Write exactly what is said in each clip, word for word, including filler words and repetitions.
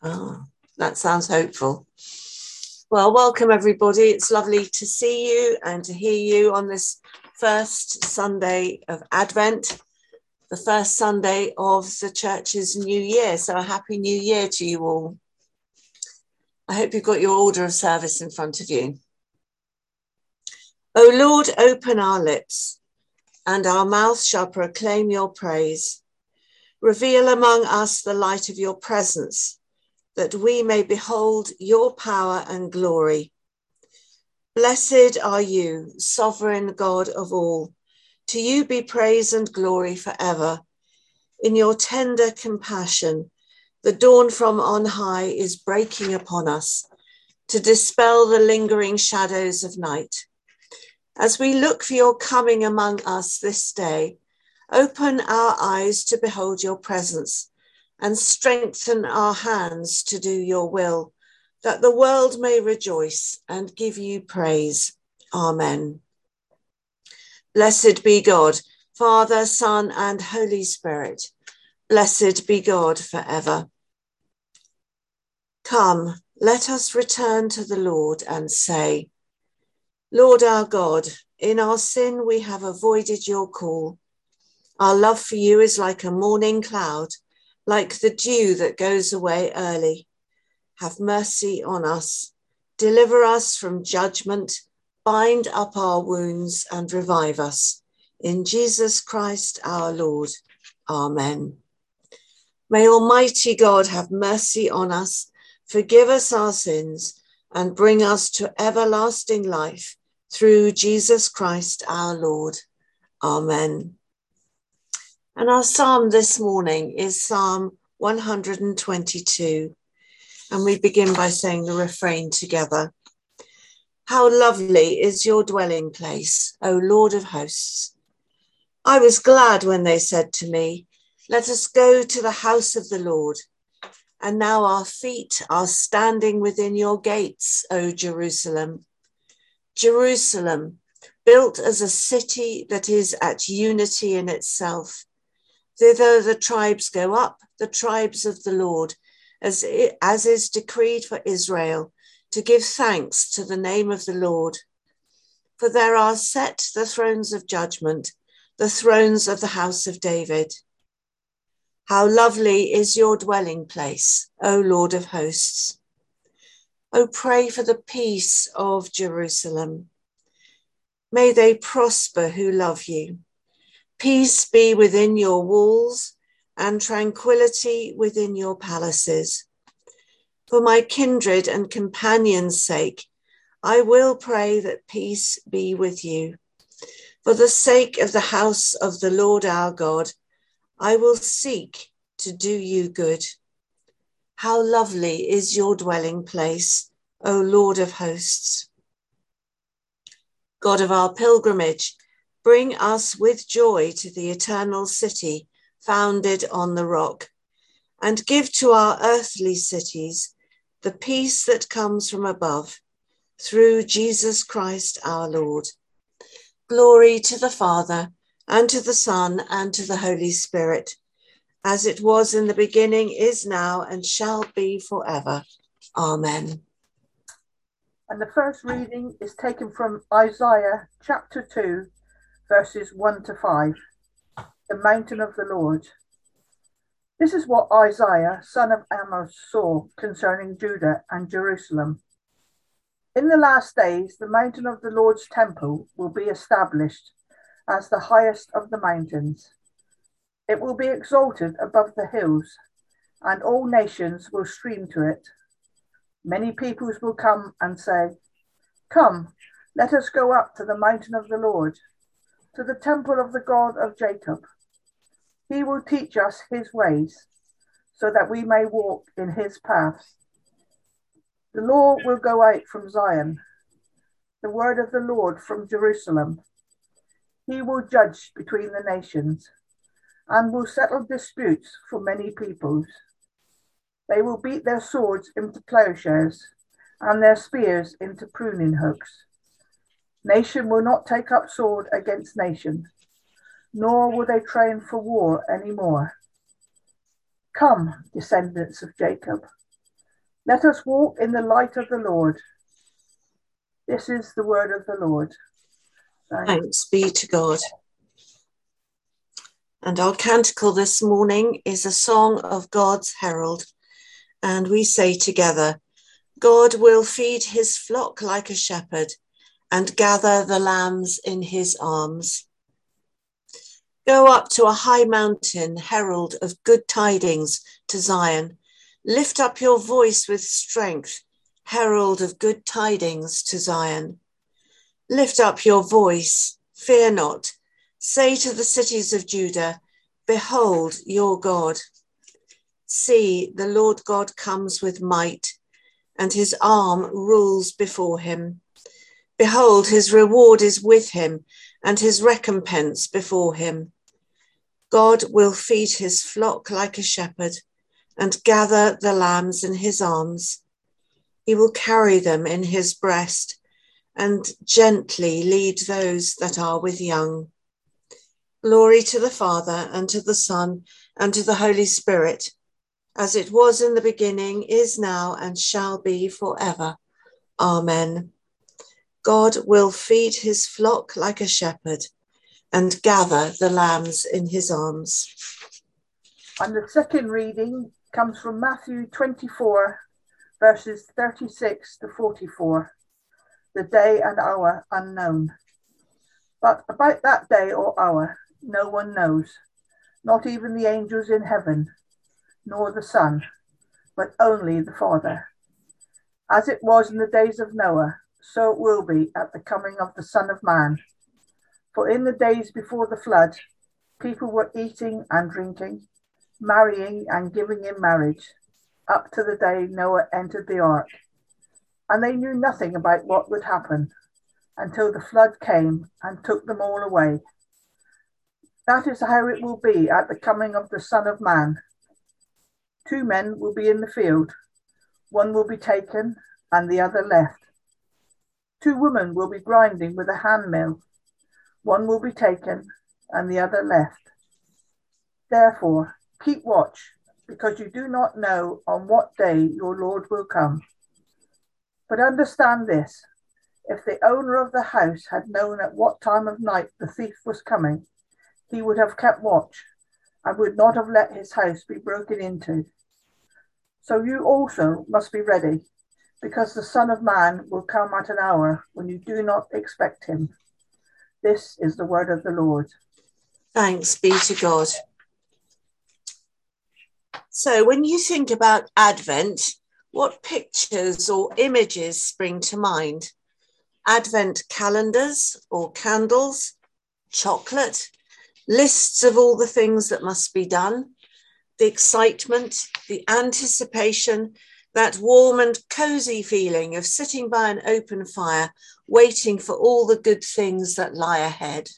Oh, that sounds hopeful. Well, welcome everybody. It's lovely to see you and to hear you on this first Sunday of Advent, the first Sunday of the church's new year. So a happy new year to you all. I hope you've got your order of service in front of you. O Lord, open our lips, and our mouth shall proclaim your praise. Reveal among us the light of your presence, that we may behold your power and glory. Blessed are you, sovereign God of all. To you be praise and glory forever. In your tender compassion, the dawn from on high is breaking upon us to dispel the lingering shadows of night. As we look for your coming among us this day, open our eyes to behold your presence and strengthen our hands to do your will, that the world may rejoice and give you praise. Amen. Blessed be God, Father, Son, and Holy Spirit. Blessed be God forever. Come, let us return to the Lord and say, Lord our God, in our sin we have avoided your call. Our love for you is like a morning cloud, like the dew that goes away early. Have mercy on us, deliver us from judgment, bind up our wounds and revive us. In Jesus Christ our Lord. Amen. May Almighty God have mercy on us, forgive us our sins, and bring us to everlasting life through Jesus Christ our Lord. Amen. And our psalm this morning is Psalm one hundred twenty-two. And we begin by saying the refrain together. How lovely is your dwelling place, O Lord of hosts. I was glad when they said to me, let us go to the house of the Lord. And now our feet are standing within your gates, O Jerusalem. Jerusalem, built as a city that is at unity in itself. Thither the tribes go up, the tribes of the Lord, as, it, as is decreed for Israel, to give thanks to the name of the Lord. For there are set the thrones of judgment, the thrones of the house of David. How lovely is your dwelling place, O Lord of hosts. O pray for the peace of Jerusalem. May they prosper who love you. Peace be within your walls and tranquility within your palaces. For my kindred and companions' sake, I will pray that peace be with you. For the sake of the house of the Lord our God, I will seek to do you good. How lovely is your dwelling place, O Lord of hosts. God of our pilgrimage, bring us with joy to the eternal city founded on the rock, and give to our earthly cities the peace that comes from above, through Jesus Christ our Lord. Glory to the Father, and to the Son, and to the Holy Spirit, as it was in the beginning, is now, and shall be forever. Amen. And the first reading is taken from Isaiah chapter two, verses one to five, the mountain of the Lord. This is what Isaiah, son of Amos, saw concerning Judah and Jerusalem. In the last days, the mountain of the Lord's temple will be established as the highest of the mountains. It will be exalted above the hills, and all nations will stream to it. Many peoples will come and say, come, let us go up to the mountain of the Lord, to the temple of the God of Jacob. He will teach us his ways, so that we may walk in his paths. The law will go out from Zion, the word of the Lord from Jerusalem. He will judge between the nations, and will settle disputes for many peoples. They will beat their swords into plowshares, and their spears into pruning hooks. Nation will not take up sword against nation, nor will they train for war any more. Come, descendants of Jacob, Let us walk in the light of the Lord. This is the word of the Lord. Thanks, Thanks be to God. And our canticle this morning is a song of God's herald. And we say together, God will feed his flock like a shepherd and gather the lambs in his arms. Go up to a high mountain, herald of good tidings to Zion. Lift up your voice with strength, herald of good tidings to Zion. Lift up your voice, fear not. Say to the cities of Judah, behold your God. See, the Lord God comes with might, and his arm rules before him. Behold, his reward is with him, and his recompense before him. God will feed his flock like a shepherd, and gather the lambs in his arms. He will carry them in his breast, and gently lead those that are with young. Glory to the Father, and to the Son, and to the Holy Spirit, as it was in the beginning, is now, and shall be forever. Amen. God will feed his flock like a shepherd, and gather the lambs in his arms. And the second reading comes from Matthew twenty-four, verses thirty-six to forty-four. The day and hour unknown. But about that day or hour, no one knows, not even the angels in heaven, nor the Son, but only the Father. As it was in the days of Noah, so it will be at the coming of the Son of Man. For in the days before the flood, people were eating and drinking, marrying and giving in marriage, up to the day Noah entered the ark. And they knew nothing about what would happen until the flood came and took them all away. That is how it will be at the coming of the Son of Man. Two men will be in the field. One will be taken and the other left. Two women will be grinding with a handmill. One will be taken and the other left. Therefore, keep watch, because you do not know on what day your Lord will come. But understand this, if the owner of the house had known at what time of night the thief was coming, he would have kept watch and would not have let his house be broken into. So you also must be ready, because the Son of Man will come at an hour when you do not expect him. This is the word of the Lord. Thanks be to God. So when you think about Advent, what pictures or images spring to mind? Advent calendars or candles, chocolate, lists of all the things that must be done, the excitement, the anticipation, that warm and cozy feeling of sitting by an open fire, waiting for all the good things that lie ahead.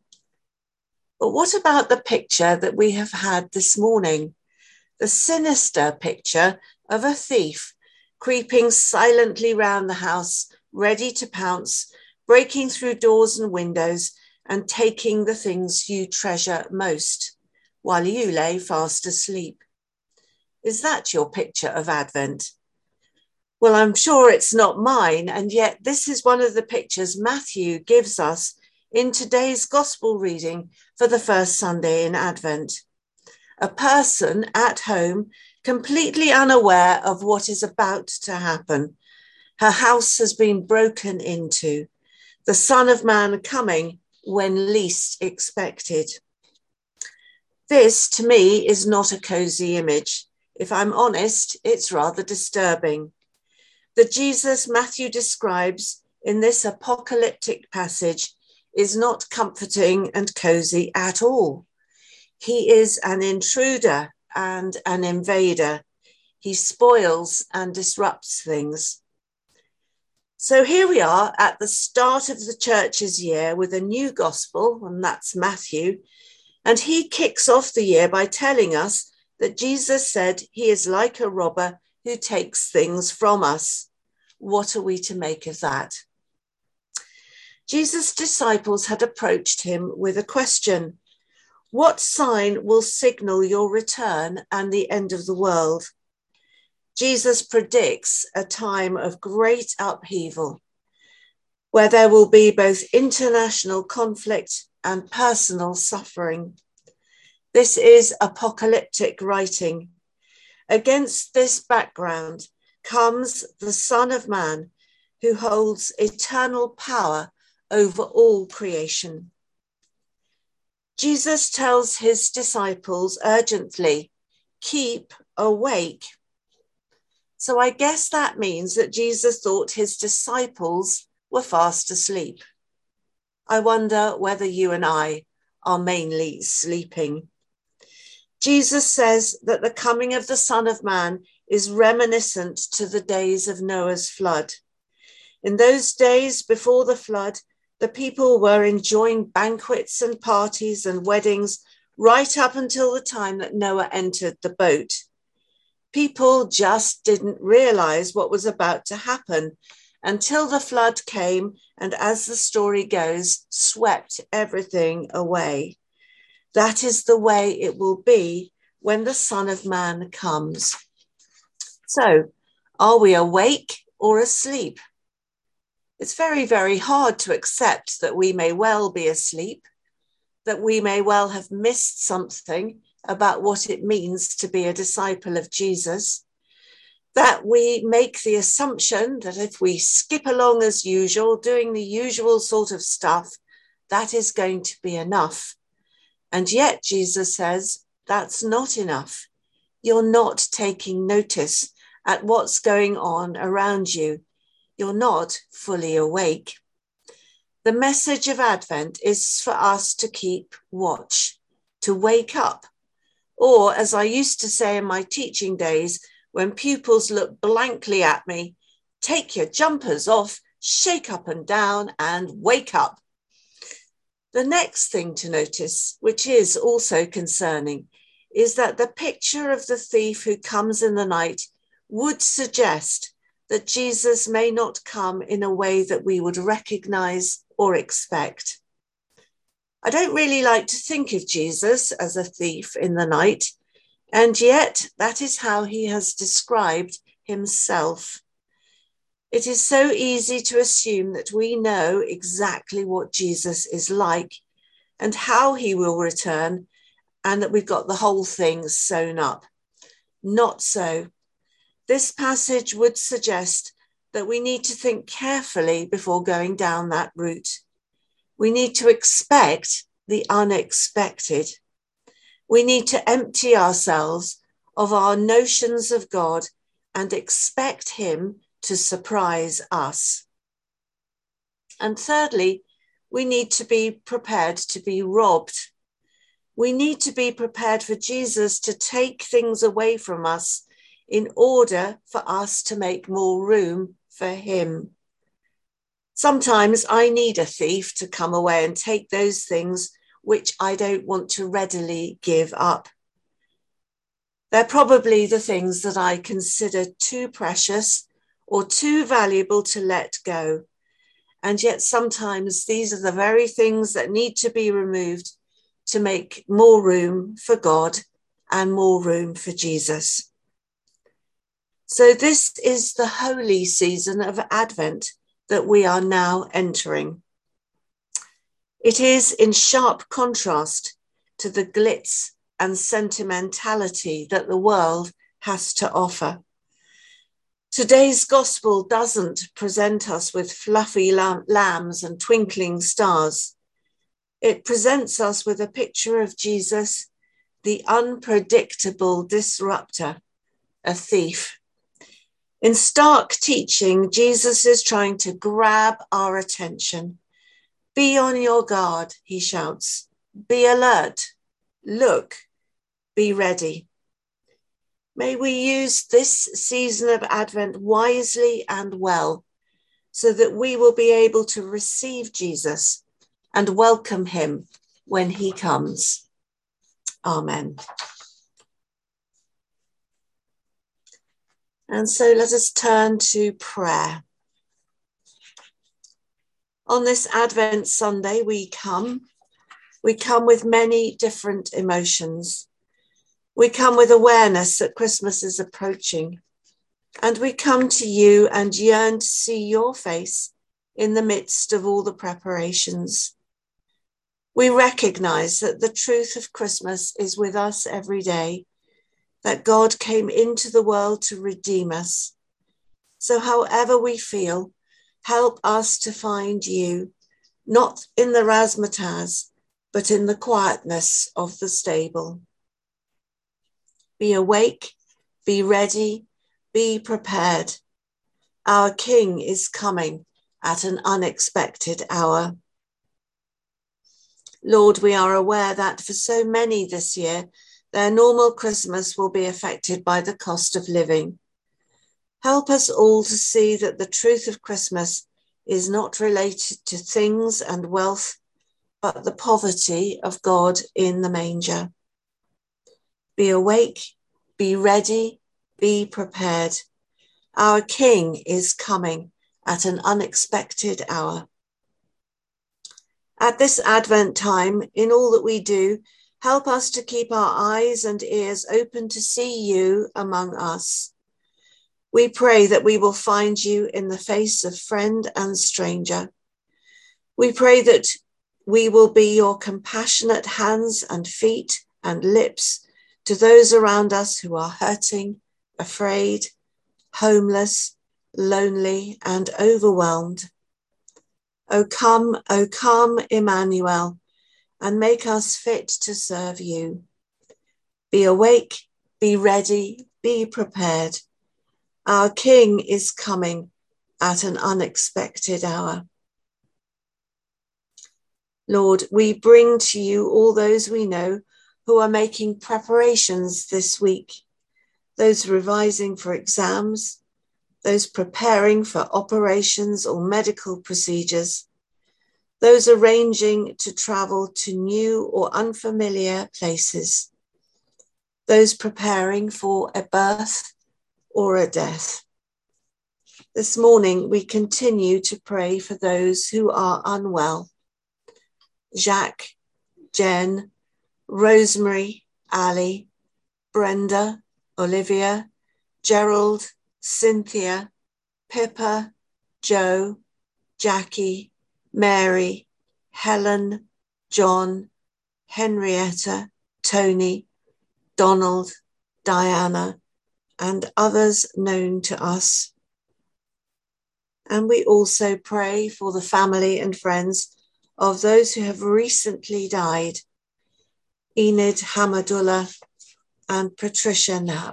But what about the picture that we have had this morning? The sinister picture of a thief creeping silently round the house, ready to pounce, breaking through doors and windows and taking the things you treasure most while you lay fast asleep. Is that your picture of Advent? Well, I'm sure it's not mine, and yet this is one of the pictures Matthew gives us in today's gospel reading for the first Sunday in Advent. A person at home, completely unaware of what is about to happen. Her house has been broken into. The Son of Man coming when least expected. This, to me, is not a cozy image. If I'm honest, it's rather disturbing. The Jesus Matthew describes in this apocalyptic passage is not comforting and cozy at all. He is an intruder and an invader. He spoils and disrupts things. So here we are at the start of the church's year with a new gospel, and that's Matthew. And he kicks off the year by telling us that Jesus said he is like a robber who takes things from us. What are we to make of that? Jesus' disciples had approached him with a question. What sign will signal your return and the end of the world? Jesus predicts a time of great upheaval, where there will be both international conflict and personal suffering. This is apocalyptic writing. Against this background comes the Son of Man, who holds eternal power over all creation. Jesus tells his disciples urgently, keep awake. So I guess that means that Jesus thought his disciples were fast asleep. I wonder whether you and I are mainly sleeping. Jesus says that the coming of the Son of Man is reminiscent to the days of Noah's flood. In those days before the flood, the people were enjoying banquets and parties and weddings right up until the time that Noah entered the boat. People just didn't realize what was about to happen until the flood came and, as the story goes, swept everything away. That is the way it will be when the Son of Man comes. So, are we awake or asleep? It's very, very hard to accept that we may well be asleep, that we may well have missed something about what it means to be a disciple of Jesus, that we make the assumption that if we skip along as usual, doing the usual sort of stuff, that is going to be enough. And yet Jesus says, that's not enough. You're not taking notice at what's going on around you. You're not fully awake. The message of Advent is for us to keep watch, to wake up. Or, as I used to say in my teaching days, when pupils look blankly at me, take your jumpers off, shake up and down, and wake up. The next thing to notice, which is also concerning, is that the picture of the thief who comes in the night would suggest that Jesus may not come in a way that we would recognize or expect. I don't really like to think of Jesus as a thief in the night, and yet that is how he has described himself. It is so easy to assume that we know exactly what Jesus is like and how he will return, and that we've got the whole thing sewn up. Not so. This passage would suggest that we need to think carefully before going down that route. We need to expect the unexpected. We need to empty ourselves of our notions of God and expect him to surprise us. And thirdly, we need to be prepared to be robbed. We need to be prepared for Jesus to take things away from us in order for us to make more room for him. Sometimes I need a thief to come away and take those things which I don't want to readily give up. They're probably the things that I consider too precious or too valuable to let go. And yet sometimes these are the very things that need to be removed to make more room for God and more room for Jesus. So this is the holy season of Advent that we are now entering. It is in sharp contrast to the glitz and sentimentality that the world has to offer. Today's gospel doesn't present us with fluffy lam- lambs and twinkling stars. It presents us with a picture of Jesus, the unpredictable disruptor, a thief. In stark teaching, Jesus is trying to grab our attention. Be on your guard, he shouts. Be alert. Look. Be ready. May we use this season of Advent wisely and well, so that we will be able to receive Jesus and welcome him when he comes. Amen. And so let us turn to prayer. On this Advent Sunday, we come. We come with many different emotions. We come with awareness that Christmas is approaching. And we come to you and yearn to see your face in the midst of all the preparations. We recognize that the truth of Christmas is with us every day, that God came into the world to redeem us. So however we feel, help us to find you, not in the razzmatazz, but in the quietness of the stable. Be awake, be ready, be prepared. Our King is coming at an unexpected hour. Lord, we are aware that for so many this year, their normal Christmas will be affected by the cost of living. Help us all to see that the truth of Christmas is not related to things and wealth, but the poverty of God in the manger. Be awake, be ready, be prepared. Our King is coming at an unexpected hour. At this Advent time, in all that we do, help us to keep our eyes and ears open to see you among us. We pray that we will find you in the face of friend and stranger. We pray that we will be your compassionate hands and feet and lips to those around us who are hurting, afraid, homeless, lonely, and overwhelmed. O come, O come, Emmanuel, and make us fit to serve you. Be awake, be ready, be prepared. Our King is coming at an unexpected hour. Lord, we bring to you all those we know who are making preparations this week, those revising for exams, those preparing for operations or medical procedures, those arranging to travel to new or unfamiliar places, those preparing for a birth or a death. This morning, we continue to pray for those who are unwell. Jacques, Jen, Rosemary, Ali, Brenda, Olivia, Gerald, Cynthia, Pippa, Joe, Jackie, Mary, Helen, John, Henrietta, Tony, Donald, Diana, and others known to us. And we also pray for the family and friends of those who have recently died, Enid Hamadullah and Patricia Knapp.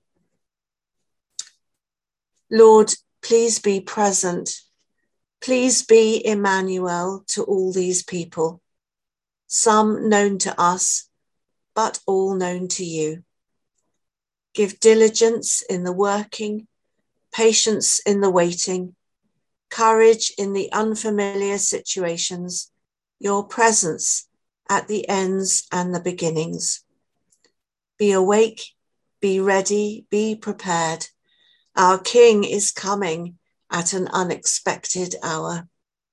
Lord, please be present. Please be Emmanuel to all these people, some known to us, but all known to you. Give diligence in the working, patience in the waiting, courage in the unfamiliar situations, your presence at the ends and the beginnings. Be awake, be ready, be prepared. Our King is coming at an unexpected hour.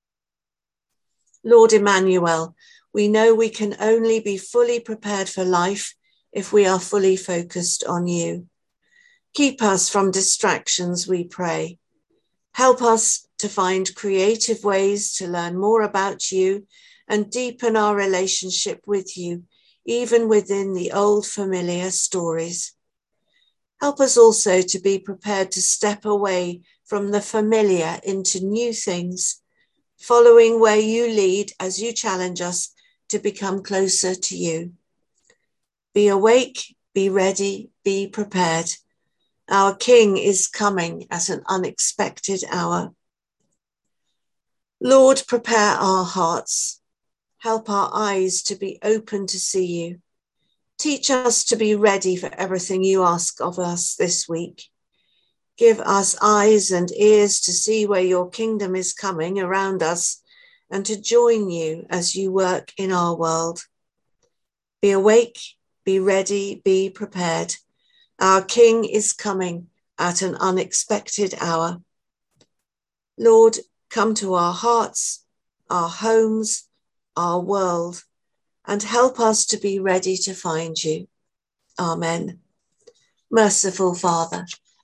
Lord Emmanuel, we know we can only be fully prepared for life if we are fully focused on you. Keep us from distractions, we pray. Help us to find creative ways to learn more about you and deepen our relationship with you, even within the old familiar stories. Help us also to be prepared to step away from the familiar into new things, following where you lead as you challenge us to become closer to you. Be awake, be ready, be prepared. Our King is coming at an unexpected hour. Lord, prepare our hearts. Help our eyes to be open to see you. Teach us to be ready for everything you ask of us this week. Give us eyes and ears to see where your kingdom is coming around us and to join you as you work in our world. Be awake, be ready, be prepared. Our King is coming at an unexpected hour. Lord, come to our hearts, our homes, our world, and help us to be ready to find you. Amen. Merciful Father,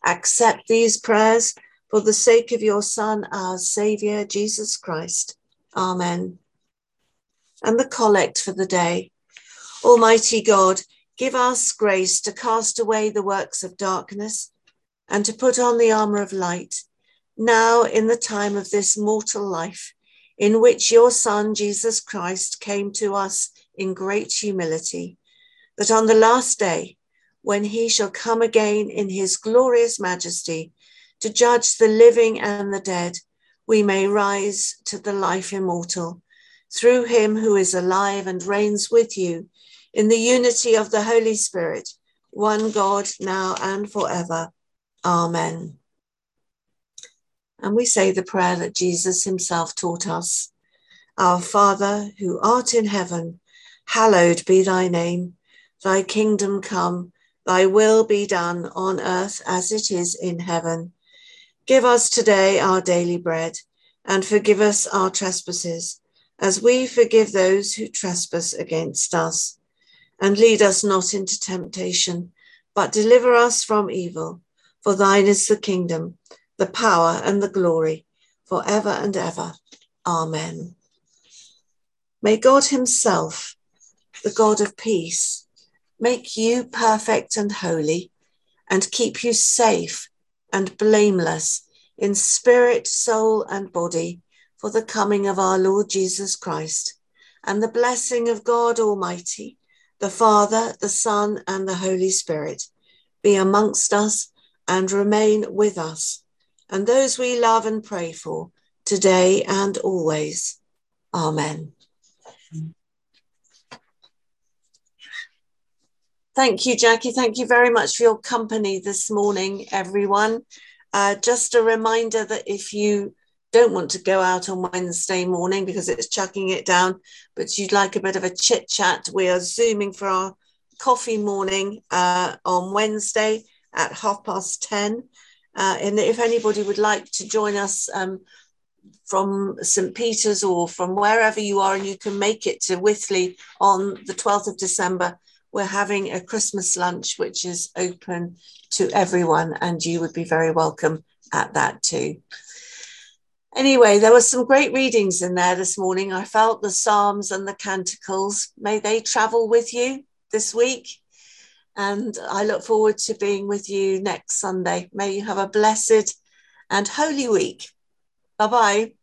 accept these prayers for the sake of your Son, our Saviour, Jesus Christ. Amen. And the collect for the day. Almighty God, give us grace to cast away the works of darkness and to put on the armour of light, now in the time of this mortal life, in which your Son, Jesus Christ, came to us in great humility, that on the last day, when he shall come again in his glorious majesty to judge the living and the dead, we may rise to the life immortal, through him who is alive and reigns with you in the unity of the Holy Spirit, one God, now and forever. Amen. And we say the prayer that Jesus himself taught us. Our Father, who art in heaven, hallowed be thy name. Thy kingdom come, thy will be done on earth as it is in heaven. Give us today our daily bread, and forgive us our trespasses, as we forgive those who trespass against us. And lead us not into temptation, but deliver us from evil. For thine is the kingdom, the power and the glory, for ever and ever. Amen. May God himself, the God of peace, make you perfect and holy, and keep you safe and blameless in spirit, soul, and body, for the coming of our Lord Jesus Christ. And the blessing of God Almighty, the Father, the Son, and the Holy Spirit, be amongst us and remain with us, and those we love and pray for, today and always. Amen. Thank you, Jackie. Thank you very much for your company this morning, everyone. Uh, just a reminder that if you don't want to go out on Wednesday morning because it's chucking it down, but you'd like a bit of a chit chat, we are Zooming for our coffee morning uh, on Wednesday at half past ten. Uh, and if anybody would like to join us um, from Saint Peter's or from wherever you are and you can make it to Withley on the twelfth of December, we're having a Christmas lunch, which is open to everyone, and you would be very welcome at that too. Anyway, there were some great readings in there this morning. I felt the Psalms and the Canticles. May they travel with you this week. And I look forward to being with you next Sunday. May you have a blessed and holy week. Bye-bye.